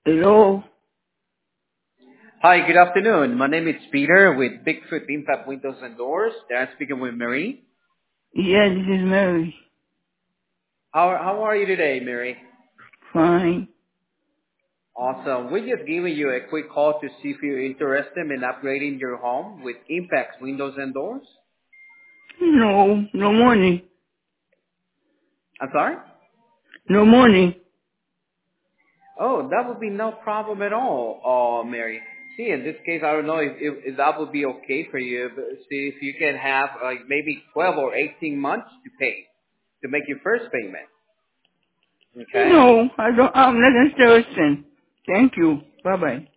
Hello? Hi, good afternoon. My name is Peter with Bigfoot Impact Windows and Doors. I'm speaking with Mary. Yeah, this is Mary. How are you today, Mary? Fine. Awesome. We're just giving you a quick call to see if you're interested in upgrading your home with Impact Windows and Doors. No, no money. I'm sorry? No money. Oh, that would be no problem at all, Mary. See, in this case, I don't know if that would be okay for you. But see, if you can have like maybe 12 or 18 months to pay to make your first payment. Okay? No, I'm not interested. Thank you. Bye-bye.